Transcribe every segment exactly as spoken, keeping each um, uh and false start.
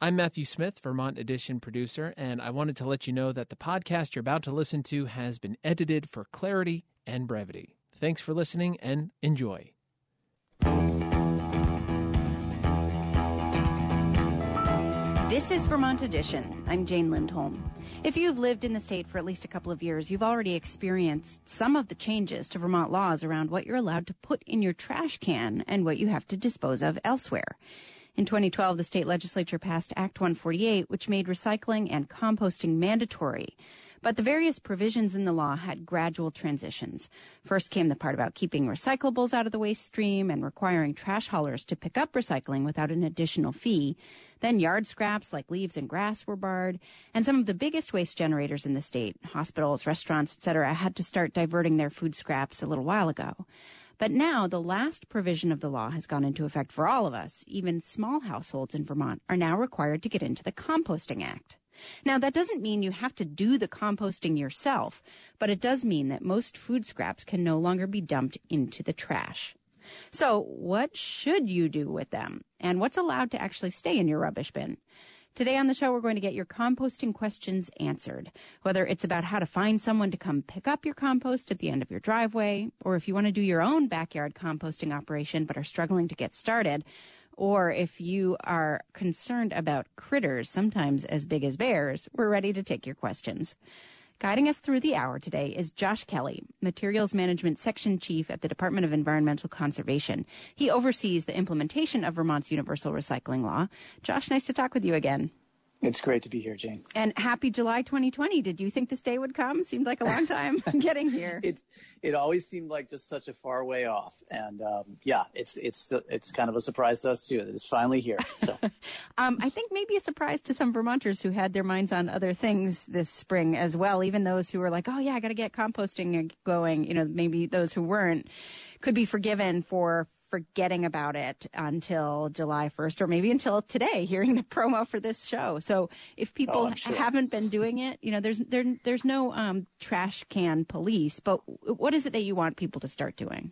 I'm Matthew Smith, Vermont Edition producer, and I wanted to let you know that the podcast you're about to listen to has been edited for clarity and brevity. Thanks for listening and enjoy. This is Vermont Edition. I'm Jane Lindholm. If you've lived in the state for at least a couple of years, you've already experienced some of the changes to Vermont laws around what you're allowed to put in your trash can and what you have to dispose of elsewhere. In twenty twelve, the state legislature passed Act one forty-eight, which made recycling and composting mandatory. But the various provisions in the law had gradual transitions. First came the part about keeping recyclables out of the waste stream and requiring trash haulers to pick up recycling without an additional fee. Then yard scraps like leaves and grass were barred. And some of the biggest waste generators in the state, hospitals, restaurants, et cetera, had to start diverting their food scraps a little while ago. But now the last provision of the law has gone into effect for all of us. Even small households in Vermont are now required to get into the Composting Act. Now, that doesn't mean you have to do the composting yourself, but it does mean that most food scraps can no longer be dumped into the trash. So what should you do with them? And what's allowed to actually stay in your rubbish bin? Today on the show, we're going to get your composting questions answered, whether it's about how to find someone to come pick up your compost at the end of your driveway, or if you want to do your own backyard composting operation but are struggling to get started, or if you are concerned about critters, sometimes as big as bears, we're ready to take your questions. Guiding us through the hour today is Josh Kelly, Materials Management Section Chief at the Department of Environmental Conservation. He oversees the implementation of Vermont's Universal Recycling Law. Josh, nice to talk with you again. It's great to be here, Jane. And happy July twenty twenty. Did you think this day would come? Seemed like a long time getting here. It it always seemed like just such a far way off. And um, yeah, it's it's it's kind of a surprise to us, too, that it's finally here. So. um, I think maybe a surprise to some Vermonters who had their minds on other things this spring as well. Even those who were like, oh, yeah, I got to get composting going. You know, maybe those who weren't could be forgiven for forgetting about it until July first, or maybe until today, hearing the promo for this show. So if people oh, sure. haven't been doing it, you know, there's there, there's no um, trash can police. But what is it that you want people to start doing?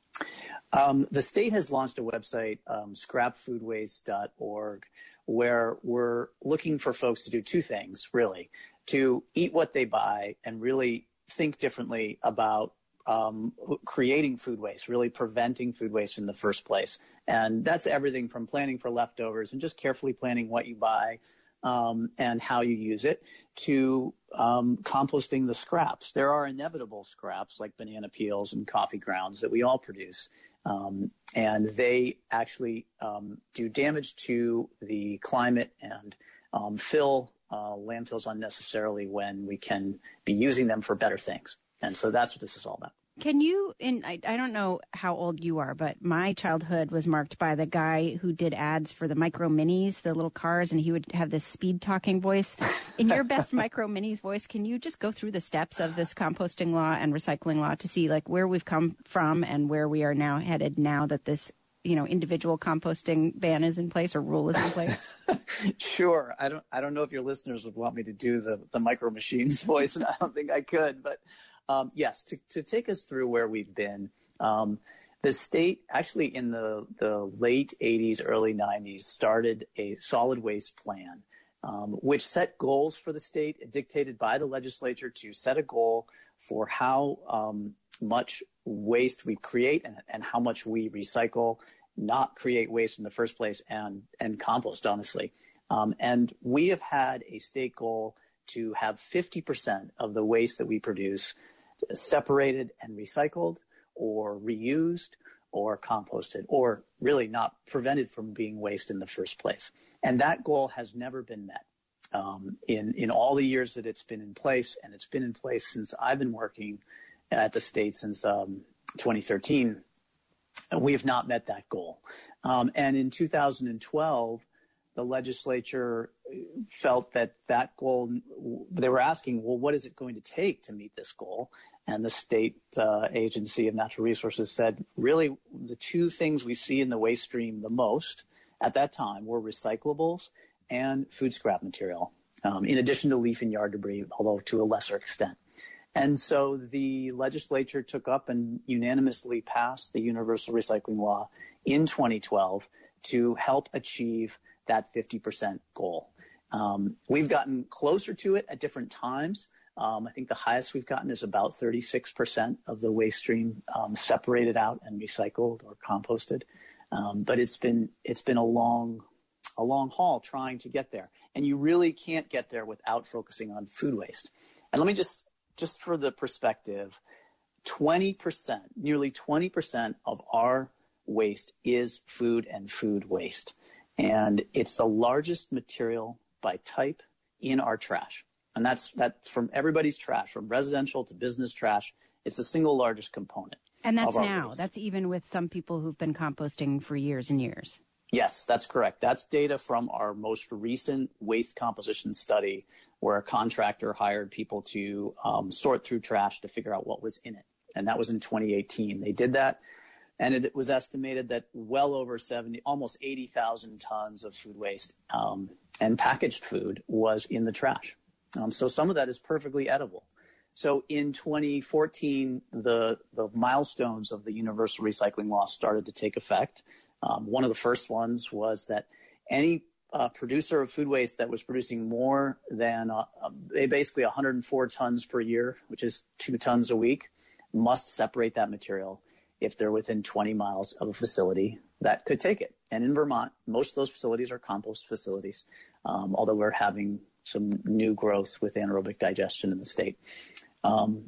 Um, the state has launched a website, um, scrap food waste dot org, where we're looking for folks to do two things, really, to eat what they buy and really think differently about Um, creating food waste, really preventing food waste in the first place. And that's everything from planning for leftovers and just carefully planning what you buy um, and how you use it to um, composting the scraps. There are inevitable scraps like banana peels and coffee grounds that we all produce. Um, and they actually um, do damage to the climate and um, fill uh, landfills unnecessarily when we can be using them for better things. And so that's what this is all about. Can you, and I, I don't know how old you are, but my childhood was marked by the guy who did ads for the Micro Minis, the little cars, and he would have this speed talking voice. In your best Micro Minis voice, can you just go through the steps of this composting law and recycling law to see like where we've come from and where we are now headed now that this, you know, individual composting ban is in place or rule is in place? Sure. I don't, I don't know if your listeners would want me to do the, the Micro Machines voice, and I don't think I could, but Um, yes, to, to take us through where we've been, um, the state actually in the, the late eighties, early nineties started a solid waste plan, um, which set goals for the state, dictated by the legislature to set a goal for how um, much waste we create and, and how much we recycle, not create waste in the first place, and, and compost, honestly. Um, and we have had a state goal to have fifty percent of the waste that we produce separated and recycled or reused or composted, or really not prevented from being waste in the first place. And that goal has never been met um, in, in all the years that it's been in place, and it's been in place since I've been working at the state since um, twenty thirteen. And we have not met that goal. Um, and in two thousand twelve, the legislature felt that that goal, they were asking, well, what is it going to take to meet this goal? And the state uh, agency of natural resources said, really, the two things we see in the waste stream the most at that time were recyclables and food scrap material, um, in addition to leaf and yard debris, although to a lesser extent. And so the legislature took up and unanimously passed the Universal Recycling Law in twenty twelve to help achieve that fifty percent goal. Um, we've gotten closer to it at different times. Um, I think the highest we've gotten is about thirty-six percent of the waste stream um, separated out and recycled or composted. Um, but it's been it's been a long a long haul trying to get there, and you really can't get there without focusing on food waste. And let me just just for the perspective, twenty percent, nearly twenty percent of our waste is food and food waste, and it's the largest material by type in our trash. And that's that's from everybody's trash, from residential to business trash. It's the single largest component. And that's now. Waste. That's even with some people who've been composting for years and years. Yes, that's correct. That's data from our most recent waste composition study, where a contractor hired people to um, sort through trash to figure out what was in it. And that was in twenty eighteen. They did that. And it was estimated that well over seventy, almost eighty thousand tons of food waste um, and packaged food was in the trash. Um, so some of that is perfectly edible. So in twenty fourteen, the, the milestones of the universal recycling law started to take effect. Um, one of the first ones was that any uh, producer of food waste that was producing more than uh, basically one hundred four tons per year, which is two tons a week, must separate that material if they're within twenty miles of a facility that could take it. And in Vermont, most of those facilities are compost facilities, um, although we're having some new growth with anaerobic digestion in the state. Um,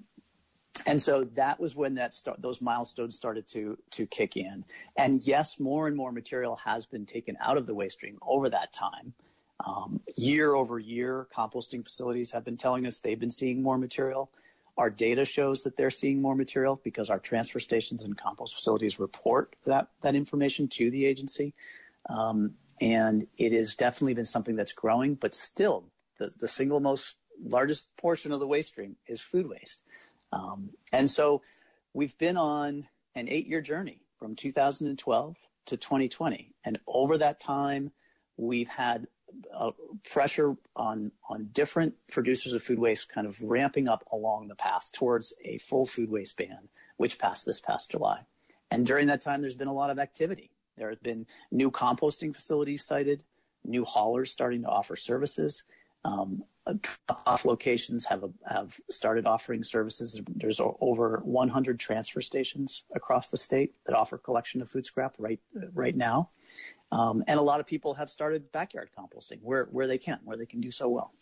and so that was when that start, those milestones started to to kick in. And yes, more and more material has been taken out of the waste stream over that time. Um, year over year, composting facilities have been telling us they've been seeing more material. Our data shows that they're seeing more material because our transfer stations and compost facilities report that, that information to the agency. Um, and it has definitely been something that's growing, but still the, the single most largest portion of the waste stream is food waste. Um, and so we've been on an eight-year journey from two thousand twelve to twenty twenty. And over that time, we've had uh, pressure on on different producers of food waste kind of ramping up along the path towards a full food waste ban, which passed this past July. And during that time, there's been a lot of activity. There have been new composting facilities cited, new haulers starting to offer services. Um, drop-off locations have a, have started offering services. There's over one hundred transfer stations across the state that offer collection of food scrap right right now. Um, and a lot of people have started backyard composting where, where they can, where they can do so well.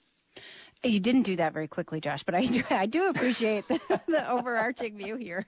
You didn't do that very quickly, Josh, but I do, I do appreciate the, the overarching view here.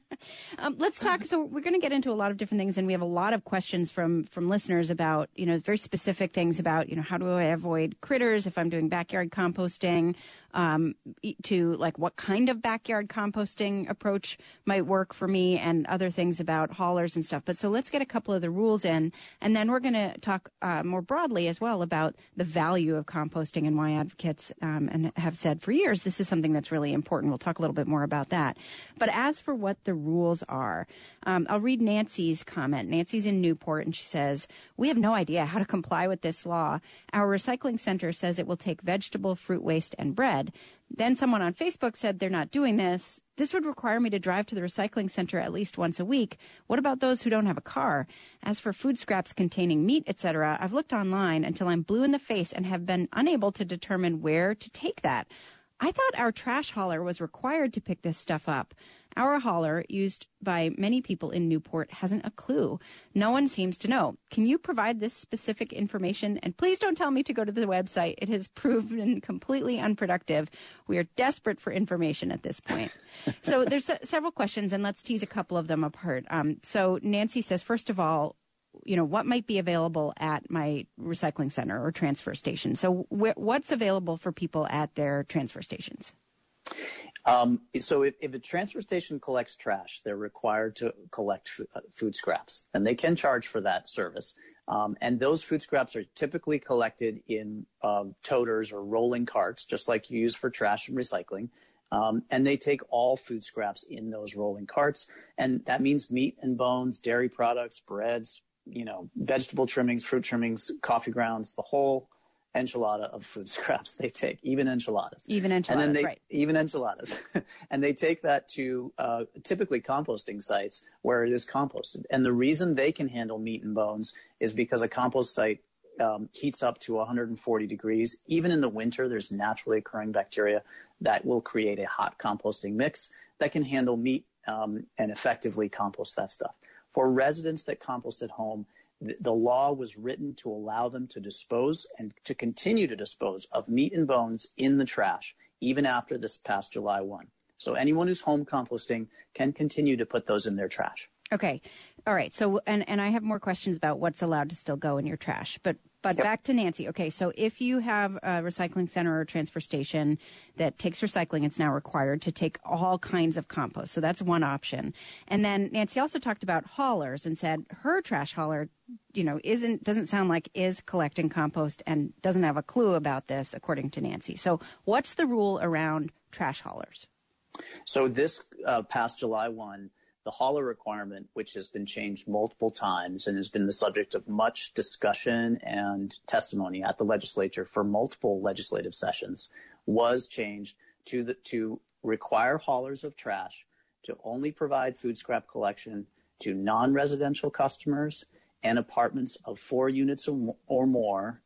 um, let's talk. So we're going to get into a lot of different things, and we have a lot of questions from from listeners about, you know, very specific things about, you know, how do I avoid critters if I'm doing backyard composting, um, to like what kind of backyard composting approach might work for me, and other things about haulers and stuff. But so let's get a couple of the rules in, and then we're going to talk uh, more broadly as well about the value of composting and why advocates um, and have said for years this is something that's really important. We'll talk a little bit more about that. But as for what the rules are, um, I'll read Nancy's comment. Nancy's in Newport, and she says, "We have no idea how to comply with this law. Our recycling center says it will take vegetable, fruit waste, and bread. Then someone on Facebook said they're not doing this. This would require me to drive to the recycling center at least once a week. What about those who don't have a car? As for food scraps containing meat, et cetera, I've looked online until I'm blue in the face and have been unable to determine where to take that. I thought our trash hauler was required to pick this stuff up. Our hauler, used by many people in Newport, hasn't a clue. No one seems to know. Can you provide this specific information? And please don't tell me to go to the website. It has proven completely unproductive. We are desperate for information at this point." So there's uh, several questions, and let's tease a couple of them apart. Um, so Nancy says, first of all, you know, what might be available at my recycling center or transfer station? So wh- what's available for people at their transfer stations? Um, so if, if a transfer station collects trash, they're required to collect f- uh, food scraps, and they can charge for that service. Um, and those food scraps are typically collected in um, toters or rolling carts, just like you use for trash and recycling. Um, and they take all food scraps in those rolling carts. And that means meat and bones, dairy products, breads, you know, vegetable trimmings, fruit trimmings, coffee grounds, the whole enchilada of food scraps they take, even enchiladas. Even enchiladas, and then they, right. Even enchiladas. And they take that to uh, typically composting sites where it is composted. And the reason they can handle meat and bones is because a compost site um, heats up to one hundred forty degrees. Even in the winter, there's naturally occurring bacteria that will create a hot composting mix that can handle meat um, and effectively compost that stuff. For residents that compost at home, th- the law was written to allow them to dispose and to continue to dispose of meat and bones in the trash, even after this past July first. So anyone who's home composting can continue to put those in their trash. Okay. All right. So, and, and I have more questions about what's allowed to still go in your trash. But but yep. Back to Nancy. Okay. So if you have a recycling center or a transfer station that takes recycling, it's now required to take all kinds of compost. So that's one option. And then Nancy also talked about haulers and said her trash hauler, you know, isn't, doesn't sound like is collecting compost and doesn't have a clue about this, according to Nancy. So what's the rule around trash haulers? So this uh, past July first, the hauler requirement, which has been changed multiple times and has been the subject of much discussion and testimony at the legislature for multiple legislative sessions, was changed to the, to require haulers of trash to only provide food scrap collection to non-residential customers and apartments of four units or more,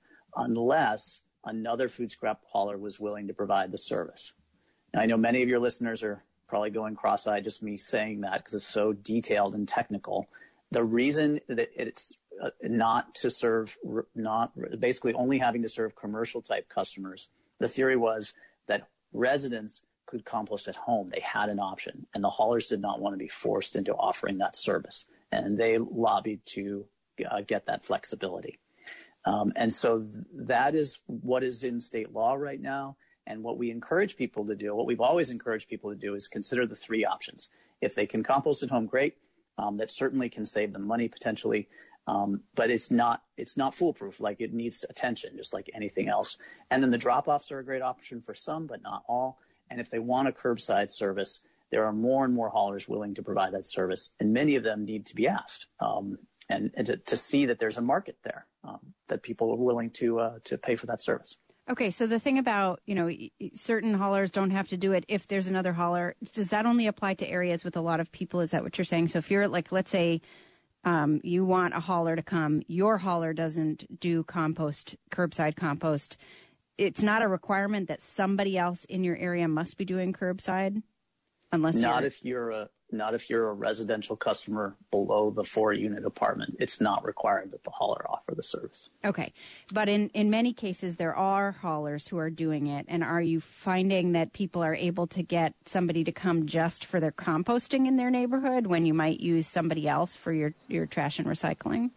unless another food scrap hauler was willing to provide the service. Now, I know many of your listeners are probably going cross-eyed just me saying that because it's so detailed and technical. The reason that it's uh, not to serve, not basically only having to serve commercial type customers, the theory was that residents could compost at home. They had an option, and the haulers did not want to be forced into offering that service, and they lobbied to uh, get that flexibility. Um, and so th- that is what is in state law right now. And what we encourage people to do, what we've always encouraged people to do, is consider the three options. If they can compost at home, great. Um, that certainly can save them money potentially, um, but it's not it's not foolproof. Like, it needs attention, just like anything else. And then the drop-offs are a great option for some, but not all. And if they want a curbside service, there are more and more haulers willing to provide that service, and many of them need to be asked um, and, and to, to see that there's a market there, um, that people are willing to uh, to pay for that service. Okay, so the thing about, you know, certain haulers don't have to do it if there's another hauler, does that only apply to areas with a lot of people? Is that what you're saying? So if you're like, let's say um, you want a hauler to come, your hauler doesn't do compost, curbside compost, it's not a requirement that somebody else in your area must be doing curbside? Unless not you're... if you're a not if you're a residential customer below the four unit apartment. It's not required that the hauler offer the service. Okay. But in, in many cases, there are haulers who are doing it. And are you finding that people are able to get somebody to come just for their composting in their neighborhood when you might use somebody else for your, your trash and recycling?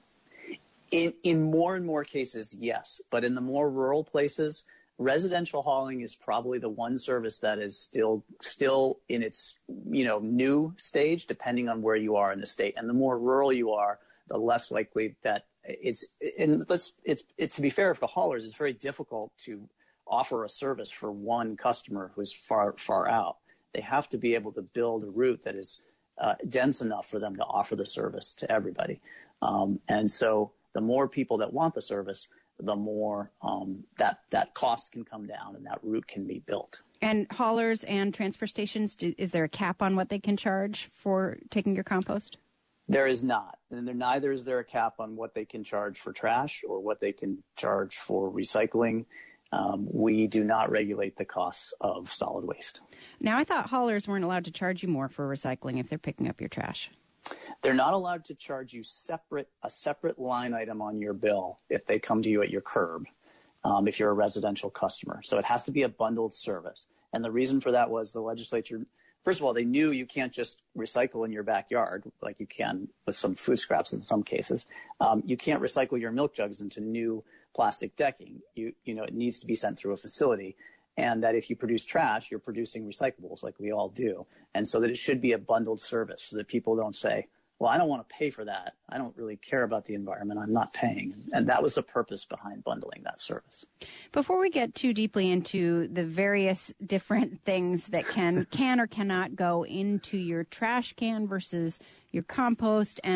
In, in more and more cases, yes. But in the more rural places, residential hauling is probably the one service that is still still in its, you know, new stage, depending on where you are in the state. And the more rural you are, the less likely that it's. And let's it's it's to be fair, for the haulers, it's very difficult to offer a service for one customer who's far far out. They have to be able to build a route that is uh, dense enough for them to offer the service to everybody. Um, and so the more people that want the service, the more um, that that cost can come down and that route can be built. And haulers and transfer stations, do, is there a cap on what they can charge for taking your compost? There is not. And there, neither is there a cap on what they can charge for trash or what they can charge for recycling. Um, we do not regulate the costs of solid waste. Now, I thought haulers weren't allowed to charge you more for recycling if they're picking up your trash. They're not allowed to charge you separate a separate line item on your bill if they come to you at your curb, um, if you're a residential customer. So it has to be a bundled service. And the reason for that was the legislature, first of all, they knew you can't just recycle in your backyard like you can with some food scraps in some cases. Um, you can't recycle your milk jugs into new plastic decking. You, you know, it needs to be sent through a facility. And that if you produce trash, you're producing recyclables like we all do. And so that it should be a bundled service so that people don't say, well, I don't want to pay for that. I don't really care about the environment. I'm not paying. And that was the purpose behind bundling that service. Before we get too deeply into the various different things that can can or cannot go into your trash can versus your compost, and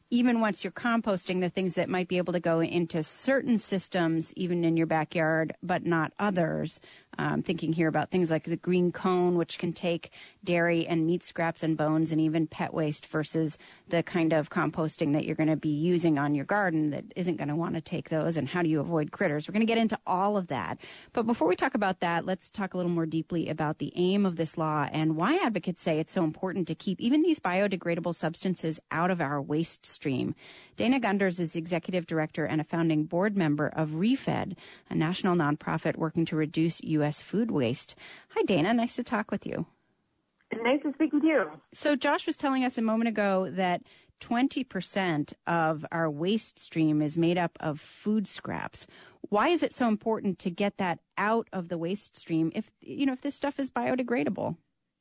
even once you're composting, the things that might be able to go into certain systems, even in your backyard, but not others. Um, thinking here about things like the green cone, which can take dairy and meat scraps and bones and even pet waste, versus the kind of composting that you're going to be using on your garden that isn't going to want to take those. And how do you avoid critters? We're going to get into all of that. But before we talk about that, let's talk a little more deeply about the aim of this law and why advocates say it's so important to keep even these biodegradable substances out of our waste stream. Dana Gunders is executive director and a founding board member of ReFed, a national nonprofit working to reduce U S food waste. Hi, Dana. Nice to talk with you. Nice to speak with you. So Josh was telling us a moment ago that twenty percent of our waste stream is made up of food scraps. Why is it so important to get that out of the waste stream if, you know, if this stuff is biodegradable?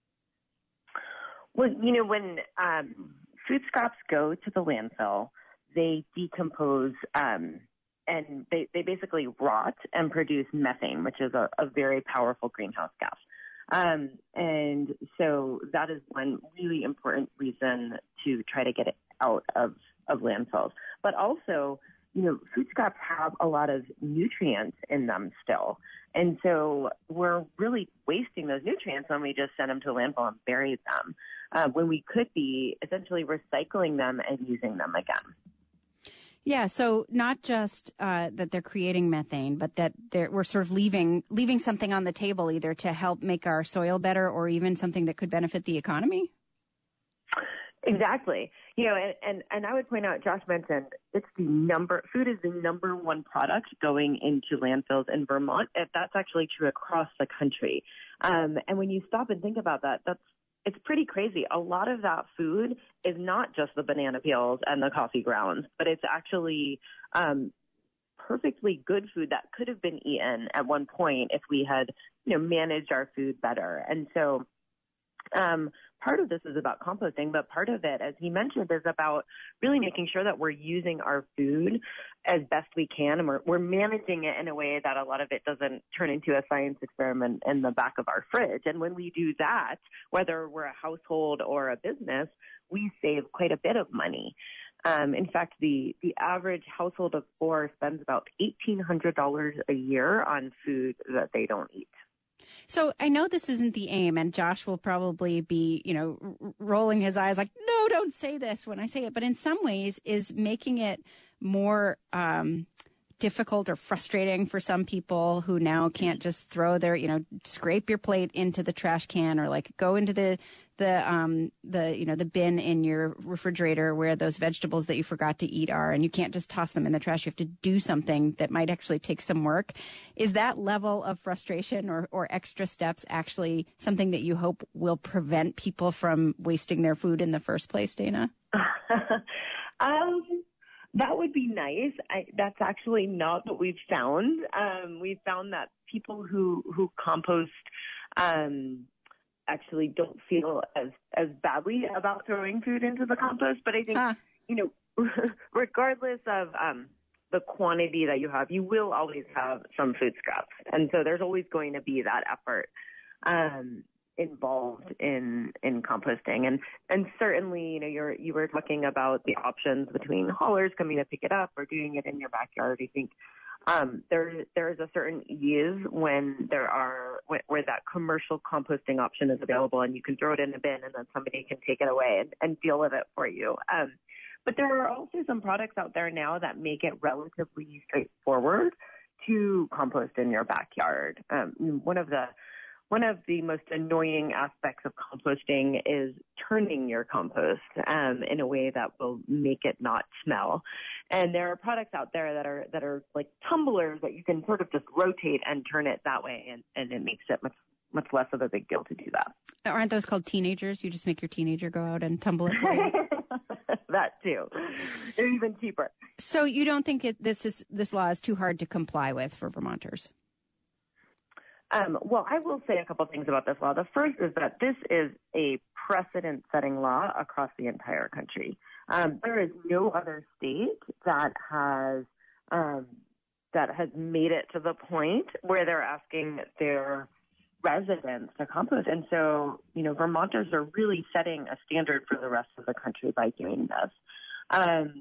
Well, you know, when um, food scraps go to the landfill, they decompose um, and they, they basically rot and produce methane, which is a, a very powerful greenhouse gas. Um, and so that is one really important reason to try to get it out of, of landfills. But also, you know, food scraps have a lot of nutrients in them still. And so we're really wasting those nutrients when we just send them to a landfill and bury them, uh, when we could be essentially recycling them and using them again. Yeah, so not just uh, that they're creating methane, but that they're, we're sort of leaving leaving something on the table either to help make our soil better or even something that could benefit the economy? Exactly. You know, and, and, and I would point out, Josh mentioned, it's the number, food is the number one product going into landfills in Vermont. That's actually true across the country. Um, and when you stop and think about that, that's It's pretty crazy. A lot of that food is not just the banana peels and the coffee grounds, but it's actually um, perfectly good food that could have been eaten at one point if we had, you know, managed our food better. And so um, part of this is about composting, but part of it, as he mentioned, is about really making sure that we're using our food as best we can, and we're, we're managing it in a way that a lot of it doesn't turn into a science experiment in the back of our fridge. And when we do that, whether we're a household or a business, we save quite a bit of money. Um, in fact, the, the average household of four spends about eighteen hundred dollars a year on food that they don't eat. So I know this isn't the aim, and Josh will probably be, you know, r- rolling his eyes like, no, don't say this when I say it. But in some ways is making it more um, difficult or frustrating for some people who now can't just throw their, you know, scrape your plate into the trash can or like go into the the um the you know the bin in your refrigerator where those vegetables that you forgot to eat are, and you can't just toss them in the trash. You have to do something that might actually take some work. Is that level of frustration or, or extra steps actually something that you hope will prevent people from wasting their food in the first place, Dana? um That would be nice. I, that's actually not what we've found. Um, we've found that people who, who compost um, actually don't feel as, as badly about throwing food into the compost. But I think, huh. you know, regardless of um, the quantity that you have, you will always have some food scraps. And so there's always going to be that effort um, involved in, in composting. And, and certainly, you know, you're, you were talking about the options between haulers coming to pick it up or doing it in your backyard. I think, um, there, there is a certain ease when there are, where, where that commercial composting option is available and you can throw it in a bin and then somebody can take it away and, and deal with it for you. Um, but there are also some products out there now that make it relatively straightforward to compost in your backyard. Um, one of the, One of the most annoying aspects of composting is turning your compost um, in a way that will make it not smell. And there are products out there that are that are like tumblers that you can sort of just rotate and turn it that way, and, and it makes it much much less of a big deal to do that. Aren't those called teenagers? You just make your teenager go out and tumble it for you. That too. They're even cheaper. So you don't think it, this is this law is too hard to comply with for Vermonters? Um, well, I will say a couple things about this law. The first is that this is a precedent-setting law across the entire country. Um, there is no other state that has um, that has made it to the point where they're asking their residents to compost. And so, you know, Vermonters are really setting a standard for the rest of the country by doing this. Um,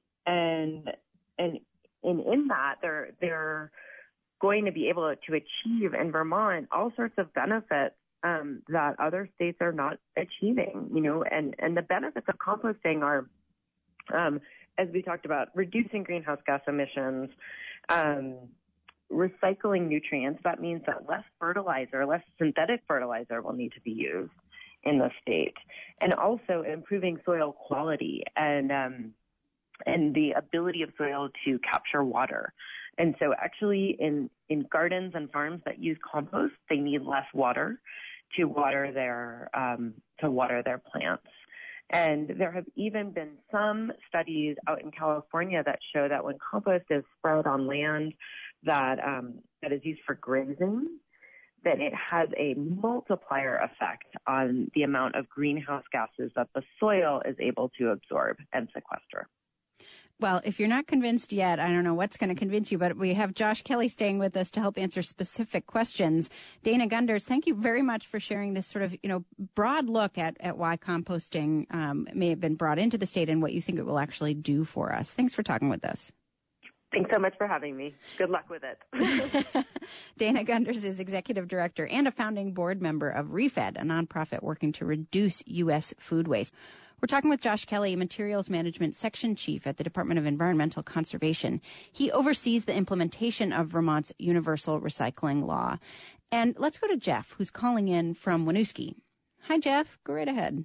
and and and in that, they're they're going to be able to achieve in Vermont all sorts of benefits um, that other states are not achieving. You know, and and the benefits of composting are, um, as we talked about, reducing greenhouse gas emissions, um, recycling nutrients. That means that less fertilizer, less synthetic fertilizer will need to be used in the state, and also improving soil quality and um, and the ability of soil to capture water. And so actually in, in gardens and farms that use compost, they need less water to water their um, to water their plants. And there have even been some studies out in California that show that when compost is spread on land that um, that is used for grazing, that it has a multiplier effect on the amount of greenhouse gases that the soil is able to absorb and sequester. Well, if you're not convinced yet, I don't know what's going to convince you, but we have Josh Kelly staying with us to help answer specific questions. Dana Gunders, thank you very much for sharing this sort of, you know, broad look at, at why composting um, may have been brought into the state and what you think it will actually do for us. Thanks for talking with us. Thanks so much for having me. Good luck with it. Dana Gunders is executive director and a founding board member of ReFed, a nonprofit working to reduce U S food waste. We're talking with Josh Kelly, Materials Management Section Chief at the Department of Environmental Conservation. He oversees the implementation of Vermont's universal recycling law. And let's go to Jeff, who's calling in from Winooski. Hi, Jeff. Go right ahead.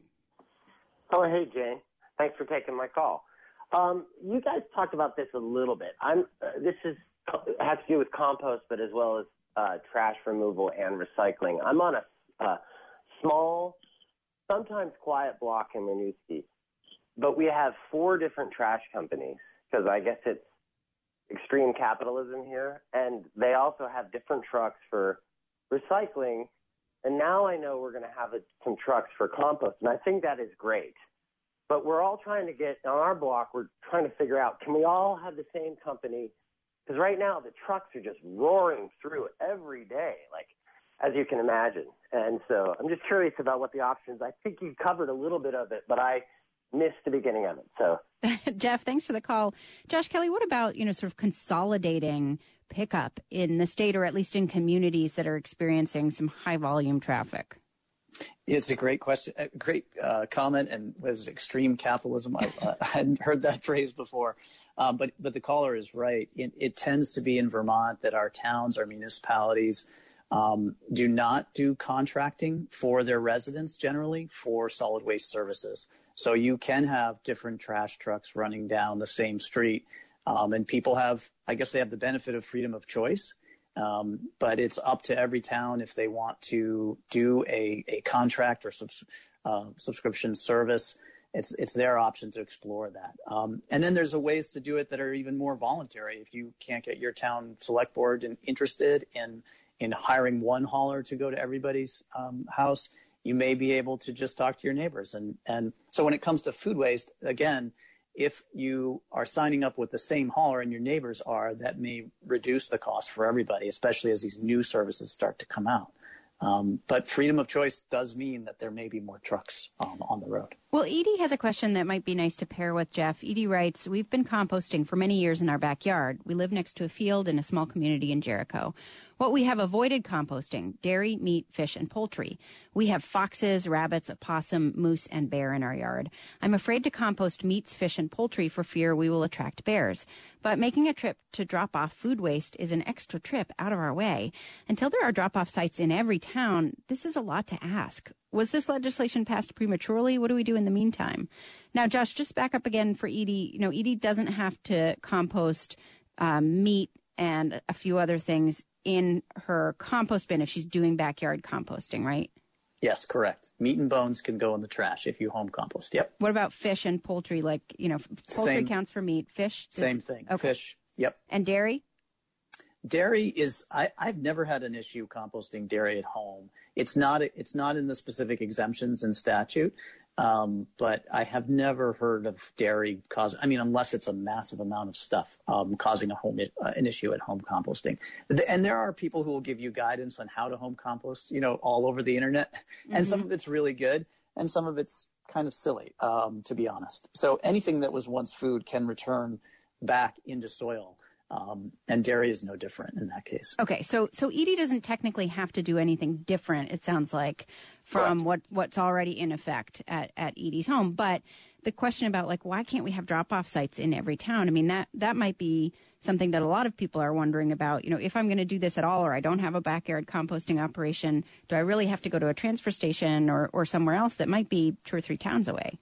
Oh, hey, Jane. Thanks for taking my call. Um, you guys talked about this a little bit. I'm. Uh, this is has to do with compost, but as well as uh, trash removal and recycling. I'm on a uh, small, sometimes quiet block in Winooski, but we have four different trash companies because I guess it's extreme capitalism here, and they also have different trucks for recycling. And now I know we're going to have a, some trucks for compost, and I think that is great. But we're all trying to get, on our block, we're trying to figure out, can we all have the same company? Because right now the trucks are just roaring through every day, like, as you can imagine. And so I'm just curious about what the options, I think you covered a little bit of it, but I missed the beginning of it. So, Jeff, thanks for the call. Josh Kelly, what about, you know, sort of consolidating pickup in the state or at least in communities that are experiencing some high volume traffic? It's a great question, a great uh, comment, and was extreme capitalism. I, uh, I hadn't heard that phrase before, um, but but the caller is right. It, it tends to be in Vermont that our towns, our municipalities, um, do not do contracting for their residents generally for solid waste services. So you can have different trash trucks running down the same street, um, and people have, I guess, they have the benefit of freedom of choice. Um, but it's up to every town if they want to do a, a contract or subs, uh, subscription service. It's it's their option to explore that. Um, and then there's a ways to do it that are even more voluntary. If you can't get your town select board in, interested in in hiring one hauler to go to everybody's um, house, you may be able to just talk to your neighbors. And and so when it comes to food waste, again, if you are signing up with the same hauler and your neighbors are, that may reduce the cost for everybody, especially as these new services start to come out. Um, but freedom of choice does mean that there may be more trucks um, on the road. Well, Edie has a question that might be nice to pair with Jeff. Edie writes, we've been composting for many years in our backyard. We live next to a field in a small community in Jericho. What we have avoided composting, dairy, meat, fish, and poultry. We have foxes, rabbits, opossum, moose, and bear in our yard. I'm afraid to compost meats, fish, and poultry for fear we will attract bears. But making a trip to drop off food waste is an extra trip out of our way. Until there are drop-off sites in every town, this is a lot to ask. Was this legislation passed prematurely? What do we do in the meantime? Now, Josh, just back up again for Edie. You know, Edie doesn't have to compost um, meat and a few other things in her compost bin if she's doing backyard composting, right? Yes, correct. Meat and bones can go in the trash if you home compost. Yep. What about fish and poultry? Like, you know, poultry Same. counts for meat. Fish? Does, Same thing. Okay. Fish. Yep. And dairy? Dairy is, I, I've never had an issue composting dairy at home. It's not, it's not in the specific exemptions in statute, um, but I have never heard of dairy cause, I mean, unless it's a massive amount of stuff um, causing a home, uh, an issue at home composting. And there are people who will give you guidance on how to home compost, you know, all over the internet. Mm-hmm. And some of it's really good and some of it's kind of silly, um, to be honest. So anything that was once food can return back into soil. Um, and dairy is no different in that case. Okay, so so Edie doesn't technically have to do anything different, it sounds like, from what, what's already in effect at, at Edie's home. But the question about, like, why can't we have drop-off sites in every town? I mean, that, that might be something that a lot of people are wondering about. You know, if I'm going to do this at all, or I don't have a backyard composting operation, do I really have to go to a transfer station or, or somewhere else that might be two or three towns away?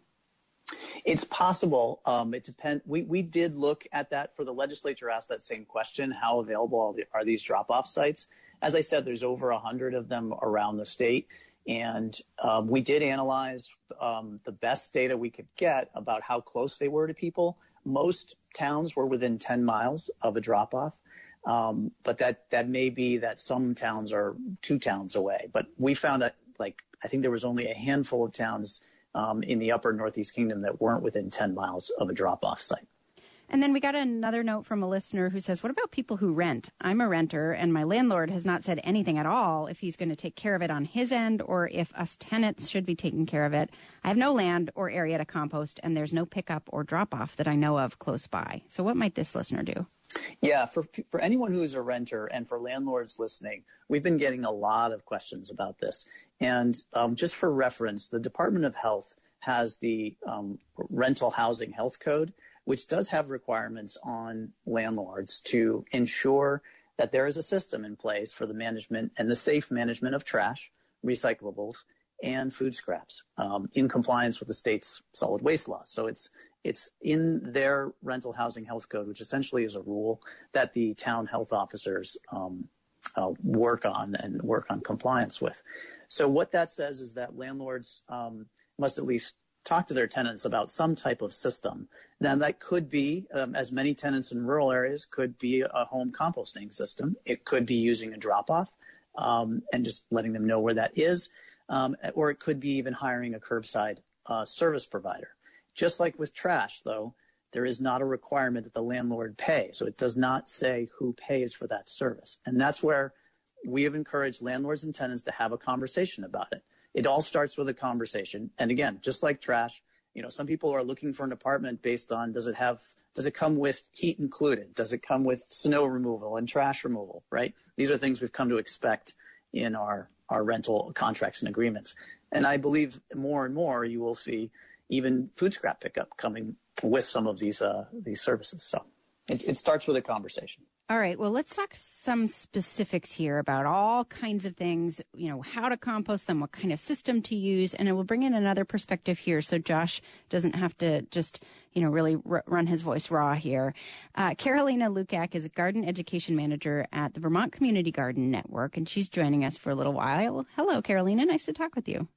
It's possible. Um, it depends. We, we did look at that for the legislature, asked that same question. How available are, the, are these drop-off sites? As I said, there's over a hundred of them around the state. And um, we did analyze um, the best data we could get about how close they were to people. Most towns were within ten miles of a drop-off. Um, but that, that may be that some towns are two towns away. But we found that, like, I think there was only a handful of towns Um, in the upper Northeast Kingdom that weren't within ten miles of a drop-off site. And then we got another note from a listener who says, what about people who rent? I'm a renter, and my landlord has not said anything at all if he's going to take care of it on his end or if us tenants should be taking care of it. I have no land or area to compost, and there's no pickup or drop-off that I know of close by. So what might this listener do? Yeah, for for anyone who's a renter and for landlords listening, we've been getting a lot of questions about this. And um, just for reference, the Department of Health has the um, Rental Housing Health Code, which does have requirements on landlords to ensure that there is a system in place for the management and the safe management of trash, recyclables, and food scraps um, in compliance with the state's solid waste laws. So it's It's in their rental housing health code, which essentially is a rule that the town health officers um, uh, work on and work on compliance with. So what that says is that landlords um, must at least talk to their tenants about some type of system. Now, that could be, um, as many tenants in rural areas, could be a home composting system. It could be using a drop-off um, and just letting them know where that is. Um, or it could be even hiring a curbside uh, service provider. Just like with trash, though, there is not a requirement that the landlord pay. So it does not say who pays for that service. And that's where we have encouraged landlords and tenants to have a conversation about it. It all starts with a conversation. And again, just like trash, you know, some people are looking for an apartment based on, does it have, does it come with heat included? Does it come with snow removal and trash removal, right? These are things we've come to expect in our, our rental contracts and agreements. And I believe more and more you will see even food scrap pickup coming with some of these uh, these services. So it, it starts with a conversation. All right. Well, let's talk some specifics here about all kinds of things, you know, how to compost them, what kind of system to use, and it will bring in another perspective here so Josh doesn't have to just, you know, really r- run his voice raw here. Uh, Carolina Lukac is a garden education manager at the Vermont Community Garden Network, and she's joining us for a little while. Hello, Carolina. Nice to talk with you.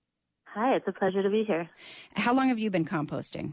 Hi, it's a pleasure to be here. How long have you been composting?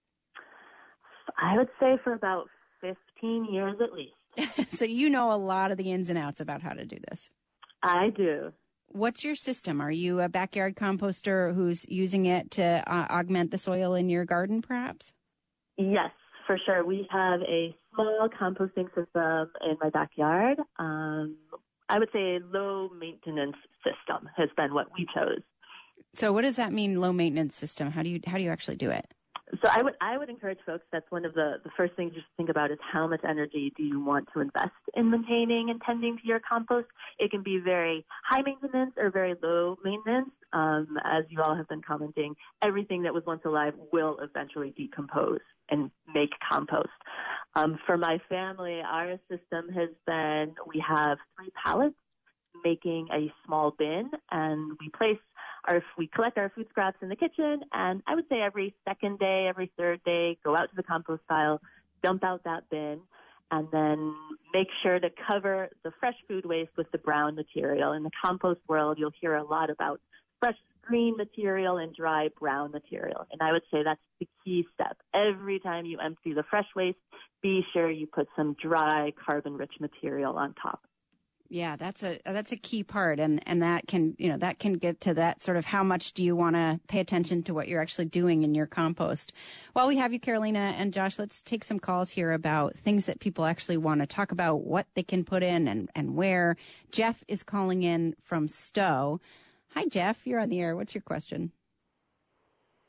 I would say for about fifteen years at least. So you know a lot of the ins and outs about how to do this. I do. What's your system? Are you a backyard composter who's using it to uh, augment the soil in your garden, perhaps? Yes, for sure. We have a small composting system in my backyard. Um, I would say a low maintenance system has been what we chose. So what does that mean, low maintenance system? How do you how do you actually do it? So I would I would encourage folks, that's one of the, the first things you should think about is how much energy do you want to invest in maintaining and tending to your compost. It can be very high maintenance or very low maintenance. Um, as you all have been commenting, everything that was once alive will eventually decompose and make compost. Um, for my family, our system has been, we have three pallets making a small bin, and we place our, we collect our food scraps in the kitchen, and I would say every second day, every third day, go out to the compost pile, dump out that bin, and then make sure to cover the fresh food waste with the brown material. In the compost world, you'll hear a lot about fresh green material and dry brown material, and I would say that's the key step. Every time you empty the fresh waste, be sure you put some dry carbon-rich material on top. Yeah, that's a that's a key part, and, and that can you know that can get to that sort of how much do you want to pay attention to what you're actually doing in your compost. While we have you, Carolina and Josh, let's take some calls here about things that people actually want to talk about, what they can put in and, and where. Jeff is calling in from Stowe. Hi, Jeff. You're on the air. What's your question?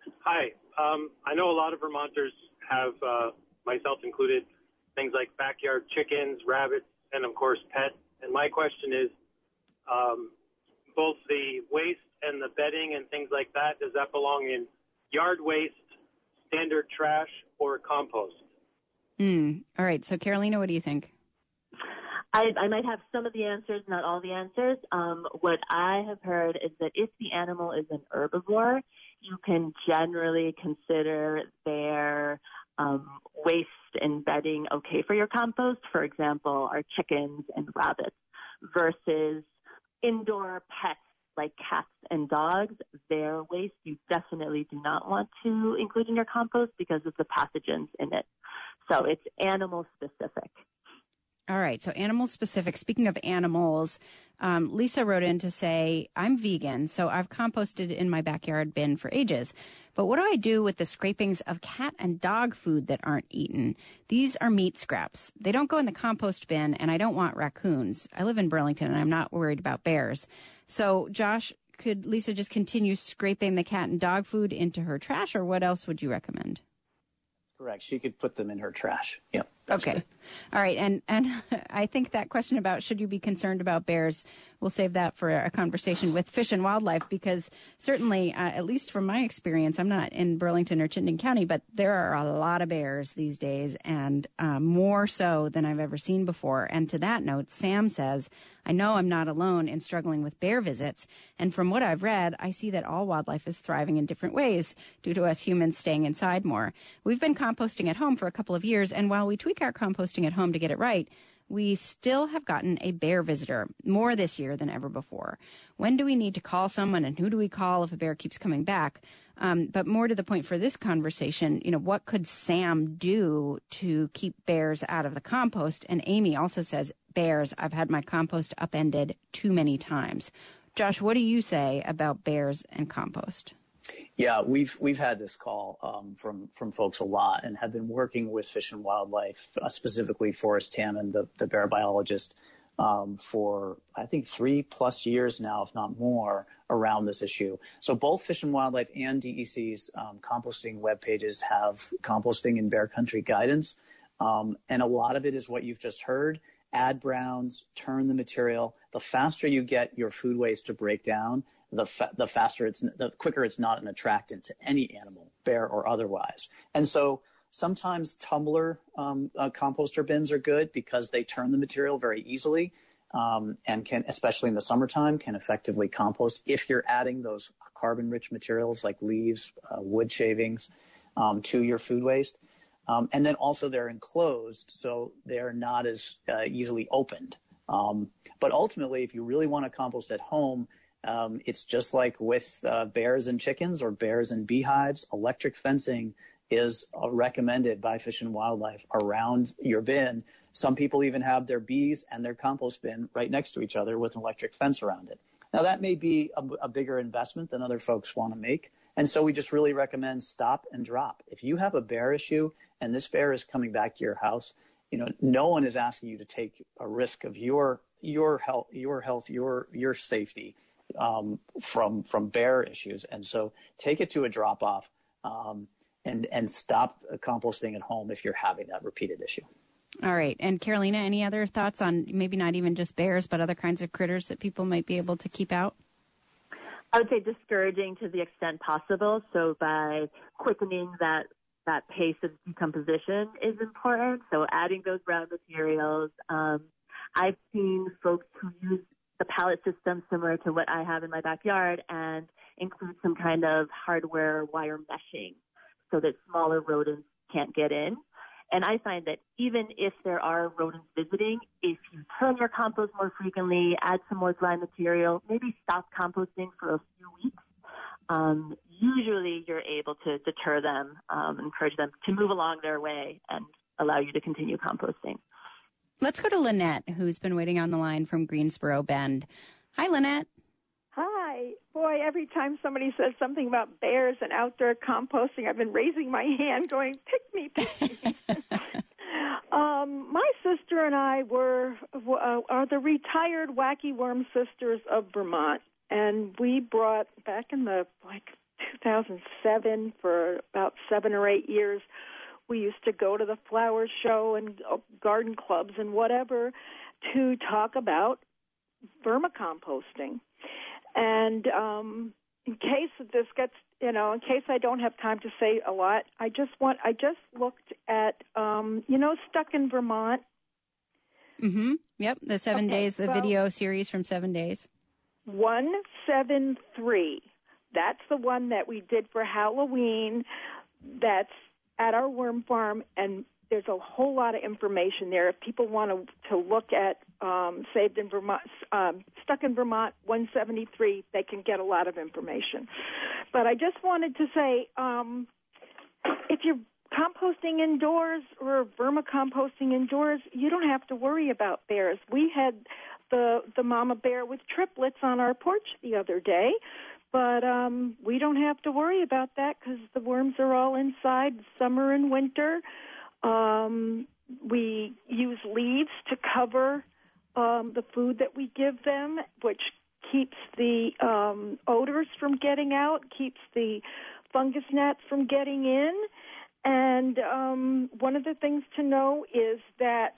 Hi. Um, I know a lot of Vermonters have, uh, myself included, things like backyard chickens, rabbits, and, of course, pets. And my question is, um, both the waste and the bedding and things like that, does that belong in yard waste, standard trash, or compost? Mm. All right. So, Carolina, what do you think? I, I might have some of the answers, not all the answers. Um, what I have heard is that if the animal is an herbivore, you can generally consider their um, waste and bedding okay for your compost. For example, our chickens and rabbits versus indoor pets like cats and dogs. Their waste you definitely do not want to include in your compost because of the pathogens in it. So it's animal specific. All right. So animal specific. Speaking of animals, um, Lisa wrote in to say, I'm vegan, so I've composted in my backyard bin for ages. But what do I do with the scrapings of cat and dog food that aren't eaten? These are meat scraps. They don't go in the compost bin, and I don't want raccoons. I live in Burlington, and I'm not worried about bears. So, Josh, could Lisa just continue scraping the cat and dog food into her trash, or what else would you recommend? Correct. She could put them in her trash. Yep. Okay. Right. All right. And and I think that question about should you be concerned about bears, we'll save that for a conversation with Fish and Wildlife, because certainly, uh, at least from my experience, I'm not in Burlington or Chittenden County, but there are a lot of bears these days, and uh, more so than I've ever seen before. And to that note, Sam says, I know I'm not alone in struggling with bear visits. And from what I've read, I see that all wildlife is thriving in different ways due to us humans staying inside more. We've been composting at home for a couple of years, and while we tweak our composting at home to get it right, we still have gotten a bear visitor, more this year than ever before. When do we need to call someone, and who do we call if a bear keeps coming back? Um, but more to the point for this conversation, you know, what could Sam do to keep bears out of the compost? And Amy also says, bears, I've had my compost upended too many times. Josh, what do you say about bears and compost? Yeah, we've we've had this call um, from from folks a lot, and have been working with Fish and Wildlife, uh, specifically Forrest Hammond, the, the bear biologist, um, for I think three plus years now, if not more, around this issue. So both Fish and Wildlife and D E C's um, composting web pages have composting in bear country guidance, um, and a lot of it is what you've just heard. Add browns, turn the material. The faster you get your food waste to break down, the fa- the faster it's, the quicker it's not an attractant to any animal, bear or otherwise. And so sometimes tumbler um, uh, composter bins are good because they turn the material very easily, um, and can, especially in the summertime, can effectively compost if you're adding those carbon-rich materials like leaves, uh, wood shavings, um, to your food waste. Um, and then also they're enclosed, so they're not as uh, easily opened. Um, but ultimately, if you really want to compost at home, um, it's just like with uh, bears and chickens or bears and beehives. Electric fencing is uh, recommended by Fish and Wildlife around your bin. Some people even have their bees and their compost bin right next to each other with an electric fence around it. Now, that may be a, a bigger investment than other folks want to make. And so we just really recommend stop and drop. If you have a bear issue and this bear is coming back to your house, you know, no one is asking you to take a risk of your your health, your health, your your safety um, from from bear issues. And so take it to a drop off um, and and stop composting at home if you're having that repeated issue. All right. And Carolina, any other thoughts on maybe not even just bears, but other kinds of critters that people might be able to keep out? I would say discouraging to the extent possible. So by quickening that that pace of decomposition is important. So adding those brown materials. Um, I've seen folks who use the pallet system similar to what I have in my backyard and include some kind of hardware wire meshing so that smaller rodents can't get in. And I find that even if there are rodents visiting, if you turn your compost more frequently, add some more dry material, maybe stop composting for a few weeks, um, usually you're able to deter them, um, encourage them to move along their way and allow you to continue composting. Let's go to Lynette, who's been waiting on the line from Greensboro Bend. Hi, Lynette. Hi. Boy, every time somebody says something about bears and outdoor composting, I've been raising my hand going, pick me, pick me. um, my sister and I were uh, are the retired Wacky Worm Sisters of Vermont, and we brought, back in the, like, two thousand seven, for about seven or eight years, we used to go to the flower show and garden clubs and whatever to talk about vermicomposting. And um, in case this gets, you know, in case I don't have time to say a lot, I just want, I just looked at, um, you know, Stuck in Vermont. Mm-hmm. Yep, the seven Okay, days, the well, video series from Seven Days. one seven three. That's the one that we did for Halloween. That's at our worm farm, and there's a whole lot of information there. If people want to, to look at um, Saved in Vermont, um, Stuck in Vermont one seventy-three, they can get a lot of information. But I just wanted to say, um, if you're composting indoors or vermicomposting indoors, you don't have to worry about bears. We had the the mama bear with triplets on our porch the other day, but um, we don't have to worry about that because the worms are all inside summer and winter. Um, we use leaves to cover um, the food that we give them, which keeps the um, odors from getting out, keeps the fungus gnats from getting in. And um, one of the things to know is that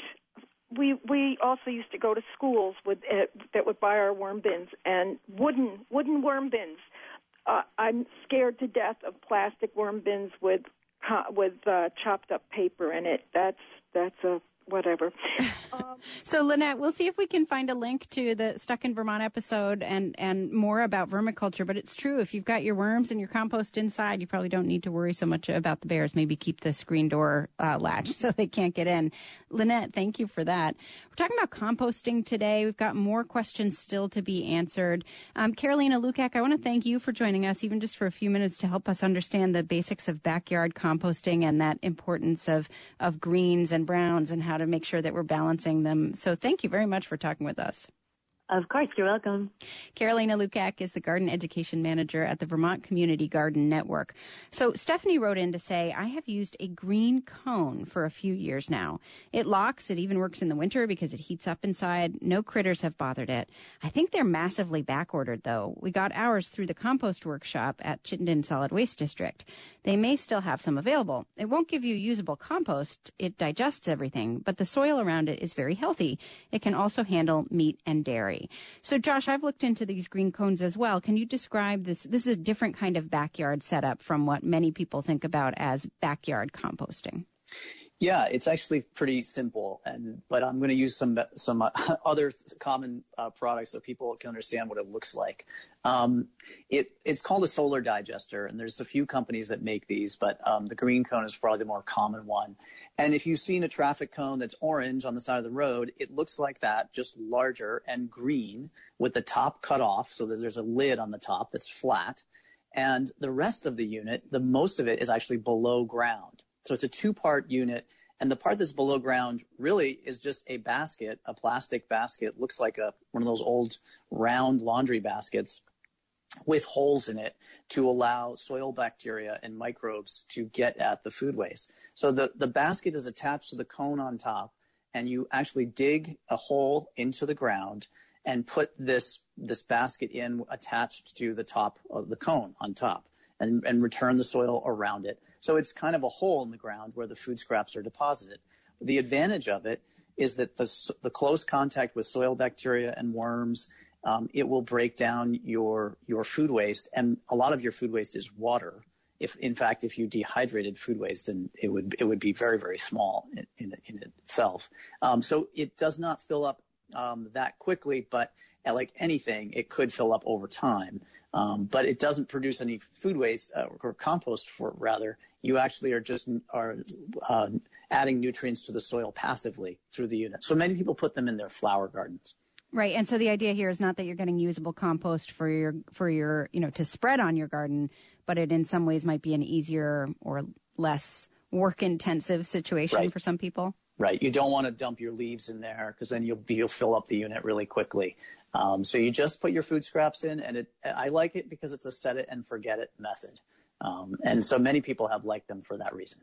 we we also used to go to schools with uh, that would buy our worm bins, and wooden wooden worm bins. Uh, I'm scared to death of plastic worm bins with with uh, chopped up paper in it. That's that's a whatever. Um, so, Lynette, we'll see if we can find a link to the Stuck in Vermont episode and, and more about vermiculture. But it's true, if you've got your worms and your compost inside, you probably don't need to worry so much about the bears. Maybe keep the screen door uh, latched so they can't get in. Lynette, thank you for that. We're talking about composting today. We've got more questions still to be answered. Um, Carolina Lukac, I want to thank you for joining us, even just for a few minutes, to help us understand the basics of backyard composting and that importance of, of greens and browns and how to make sure that we're balancing them. So thank you very much for talking with us. Of course, you're welcome. Carolina Lukac is the Garden Education Manager at the Vermont Community Garden Network. So Stephanie wrote in to say, I have used a green cone for a few years now. It locks. It even works in the winter because it heats up inside. No critters have bothered it. I think they're massively back-ordered, though. We got ours through the compost workshop at Chittenden Solid Waste District. They may still have some available. It won't give you usable compost. It digests everything, but the soil around it is very healthy. It can also handle meat and dairy. So, Josh, I've looked into these green cones as well. Can you describe this? This is a different kind of backyard setup from what many people think about as backyard composting. Yeah, it's actually pretty simple, and but I'm going to use some some uh, other common uh, products so people can understand what it looks like. Um, it it's called a solar digester, and there's a few companies that make these, but um, the green cone is probably the more common one. And if you've seen a traffic cone that's orange on the side of the road, it looks like that, just larger and green with the top cut off, so that there's a lid on the top that's flat, and the rest of the unit, the most of it is actually below ground. So it's a two-part unit, and the part that's below ground really is just a basket, a plastic basket, looks like a one of those old round laundry baskets with holes in it to allow soil bacteria and microbes to get at the food waste. So the, the basket is attached to the cone on top, and you actually dig a hole into the ground and put this this basket in attached to the top of the cone on top, and, and return the soil around it. So it's kind of a hole in the ground where the food scraps are deposited. The advantage of it is that the, the close contact with soil bacteria and worms, um, it will break down your your food waste, and a lot of your food waste is water. If in fact, if you dehydrated food waste, and it would it would be very very small in in, in itself. Um, so it does not fill up um, that quickly, but like anything, it could fill up over time. Um, but it doesn't produce any food waste uh, or compost. For rather, you actually are just are uh, adding nutrients to the soil passively through the unit. So many people put them in their flower gardens. Right, and so the idea here is not that you're getting usable compost for your for your you know to spread on your garden, but it in some ways might be an easier or less work intensive situation right. for some people. Right, you don't want to dump your leaves in there because then you'll be, you'll fill up the unit really quickly. Um, so you just put your food scraps in, and it, I like it because it's a set it and forget it method. Um, and so many people have liked them for that reason.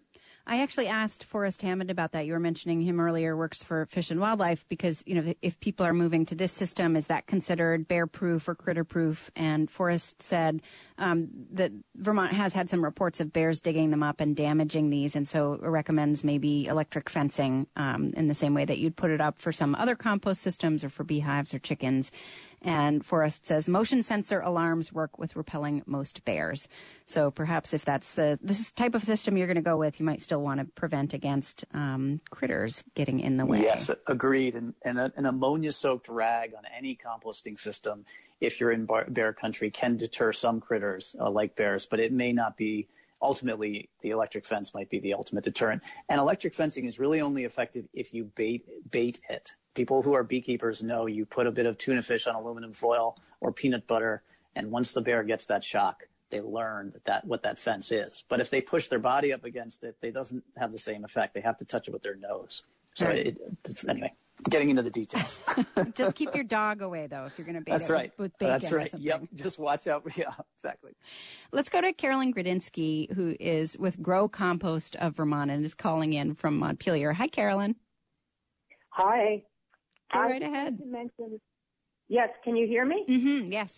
I actually asked Forrest Hammond about that. You were mentioning him earlier, works for Fish and Wildlife, because, you know, if people are moving to this system, is that considered bear-proof or critter-proof? And Forrest said um, that Vermont has had some reports of bears digging them up and damaging these, and so recommends maybe electric fencing um, in the same way that you'd put it up for some other compost systems or for beehives or chickens. And Forrest says motion sensor alarms work with repelling most bears. So perhaps if that's the this type of system you're going to go with, you might still want to prevent against um, critters getting in the way. Yes, agreed. And, and a, an ammonia-soaked rag on any composting system, if you're in bar, bear country, can deter some critters uh, like bears, but it may not be. Ultimately, the electric fence might be the ultimate deterrent. And electric fencing is really only effective if you bait bait it. People who are beekeepers know you put a bit of tuna fish on aluminum foil or peanut butter, and once the bear gets that shock, they learn that, that what that fence is. But if they push their body up against it, it doesn't have the same effect. They have to touch it with their nose. So right. it, anyway, getting into the details. Just keep your dog away, though, if you're going to bait That's it right. with, with bacon That's right. or something. Yep. Just watch out. Yeah, exactly. Let's go to Carolyn Gradinsky, who is with Grow Compost of Vermont and is calling in from Montpelier. Hi, Carolyn. Hi. Go I right ahead. To mention, yes, can you hear me? Mm-hmm, yes.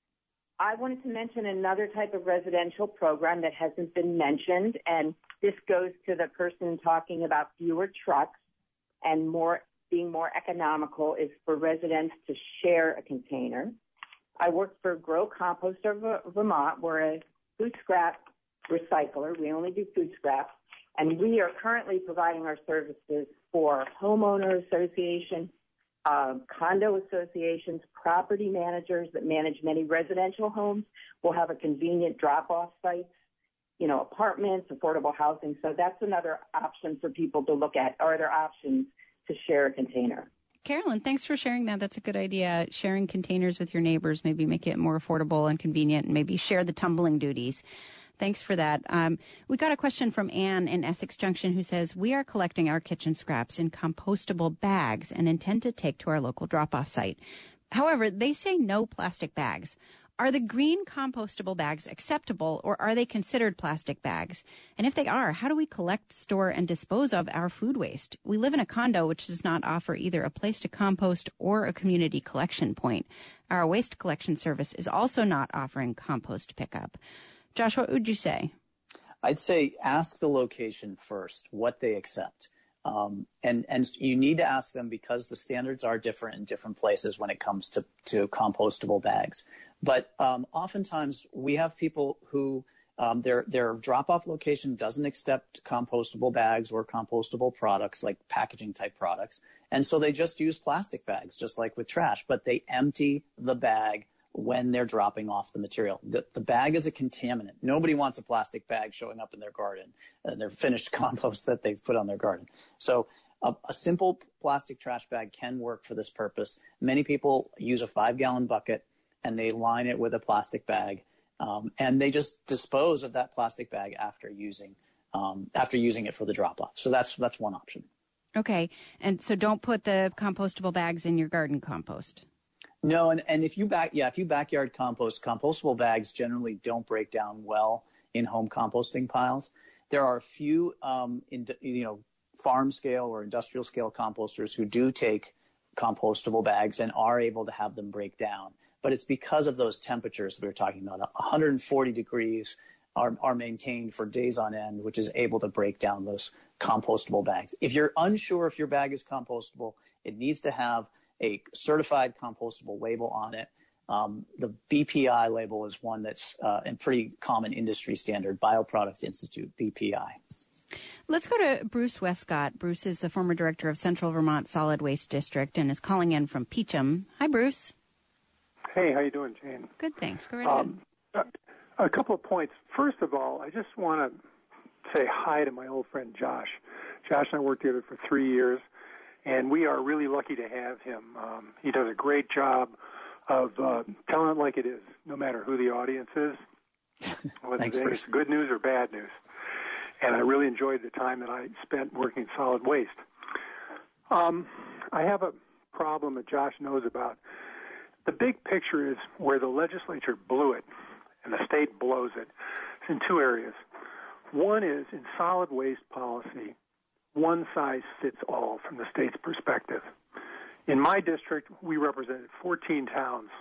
I wanted to mention another type of residential program that hasn't been mentioned, and this goes to the person talking about fewer trucks and more being more economical, is for residents to share a container. I work for Grow Compost of Vermont. We're a food scrap recycler. We only do food scrap, and we are currently providing our services for homeowner associations, Uh, condo associations, property managers that manage many residential homes will have a convenient drop-off sites, you know, apartments, affordable housing. So that's another option for people to look at. Are there options to share a container? Carolyn, thanks for sharing that. That's a good idea. Sharing containers with your neighbors, maybe make it more affordable and convenient, and maybe share the tumbling duties. Thanks for that. Um, we got a question from Anne in Essex Junction who says, we are collecting our kitchen scraps in compostable bags and intend to take to our local drop-off site. However, they say no plastic bags. Are the green compostable bags acceptable, or are they considered plastic bags? And if they are, how do we collect, store, and dispose of our food waste? We live in a condo which does not offer either a place to compost or a community collection point. Our waste collection service is also not offering compost pickup. Josh, what would you say? I'd say ask the location first, what they accept. Um, and, and you need to ask them because the standards are different in different places when it comes to, to compostable bags. But um, oftentimes we have people who um, their, their drop-off location doesn't accept compostable bags or compostable products like packaging type products. And so they just use plastic bags, just like with trash, but they empty the bag when they're dropping off the material. The, the bag is a contaminant. Nobody wants a plastic bag showing up in their garden, uh, their finished compost that they've put on their garden. So a, a simple plastic trash bag can work for this purpose. Many people use a five-gallon bucket and they line it with a plastic bag, um, and they just dispose of that plastic bag after using um, after using it for the drop-off. So that's that's one option. Okay, and so don't put the compostable bags in your garden compost. No, and, and if you back, yeah, if you backyard compost, compostable bags generally don't break down well in home composting piles. There are a few, um, in, you know, farm scale or industrial scale composters who do take compostable bags and are able to have them break down. But it's because of those temperatures we were talking about. one hundred forty degrees are, are maintained for days on end, which is able to break down those compostable bags. If you're unsure if your bag is compostable, it needs to have a certified compostable label on it. Um, the B P I label is one that's uh, a pretty common industry standard, Bioproducts Institute, B P I. Let's go to Bruce Westcott. Bruce is the former director of Central Vermont Solid Waste District and is calling in from Peacham. Hi, Bruce. Hey, how you doing, Jane? Good, thanks. Go right um, ahead. A, a couple of points. First of all, I just want to say hi to my old friend Josh. Josh and I worked together for three years. And we are really lucky to have him. Um, he does a great job of uh, telling it like it is, no matter who the audience is, whether Thanks, it's Bruce. good news or bad news. And I really enjoyed the time that I spent working solid waste. Um, I have a problem that Josh knows about. The big picture is where the legislature blew it and the state blows it. It's in two areas. One is, in solid waste policy, one size fits all from the state's perspective. In my district, we represented fourteen towns,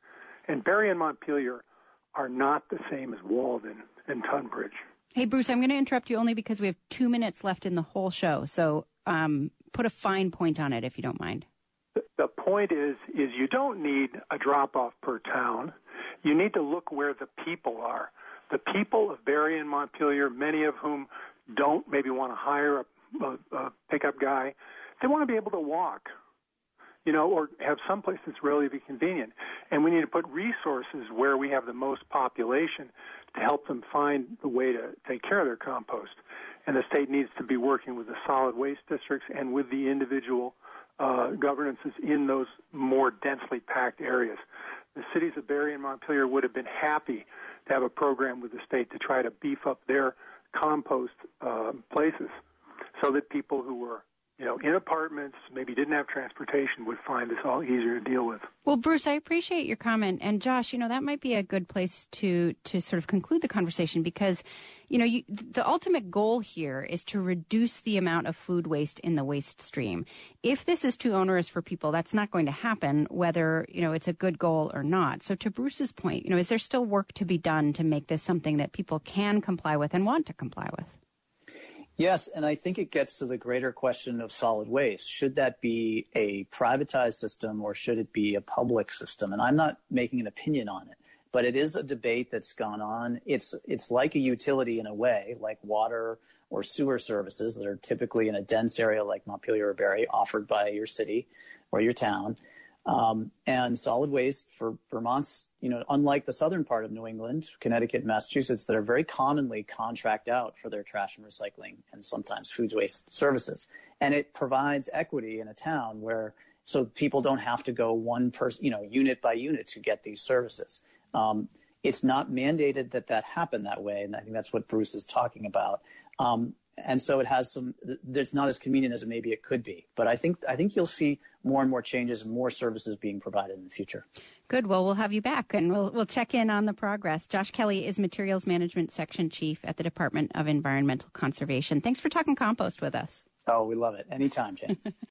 and Barre and Montpelier are not the same as Walden and Tunbridge. Hey, Bruce, I'm going to interrupt you only because we have two minutes left in the whole show, so um, put a fine point on it if you don't mind. The, the point is, is you don't need a drop-off per town. You need to look where the people are. The people of Barre and Montpelier, many of whom don't maybe want to hire a, a, a pickup guy, they want to be able to walk, you know, or have someplace that's relatively convenient. And we need to put resources where we have the most population to help them find the way to take care of their compost. And the state needs to be working with the solid waste districts and with the individual uh, governances in those more densely packed areas. The cities of Barre and Montpelier would have been happy to have a program with the state to try to beef up their compost uh, places so that people who were, you know, in apartments, maybe didn't have transportation, would find this all easier to deal with. Well, Bruce, I appreciate your comment. And Josh, you know, that might be a good place to to sort of conclude the conversation because, you know, you, the ultimate goal here is to reduce the amount of food waste in the waste stream. If this is too onerous for people, that's not going to happen, whether, you know, it's a good goal or not. So to Bruce's point, you know, is there still work to be done to make this something that people can comply with and want to comply with? Yes, and I think it gets to the greater question of solid waste. Should that be a privatized system or should it be a public system? And I'm not making an opinion on it, but it is a debate that's gone on. It's it's like a utility in a way, like water or sewer services that are typically in a dense area like Montpelier or Barre offered by your city or your town. Um, and solid waste for Vermont's, you know, unlike the southern part of New England, Connecticut, and Massachusetts, that are very commonly contract out for their trash and recycling and sometimes food waste services. And it provides equity in a town where, so people don't have to go one person, you know, unit by unit to get these services. Um, it's not mandated that that happen that way. And I think that's what Bruce is talking about. Um, And so it has some, it's not as convenient as maybe it could be. But I think I think you'll see more and more changes and more services being provided in the future. Good. Well, we'll have you back and we'll we'll check in on the progress. Josh Kelly is Materials Management Section Chief at the Department of Environmental Conservation. Thanks for talking compost with us. Oh, we love it. Anytime, Jane.